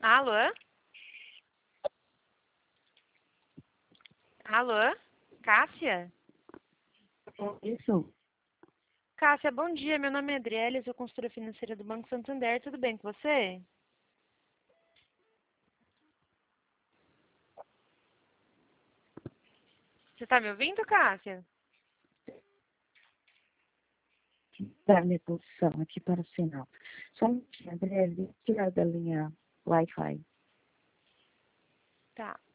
Alô? Alô? Cássia? Isso. Cássia, bom dia. Meu nome é Adriele, eu sou consultora financeira do Banco Santander. Tudo bem com você? Você tá me ouvindo, Cássia? Dar minha posição aqui para o sinal. Só um minutinho, Adriele, tirar da linha Wi-Fi. Tá.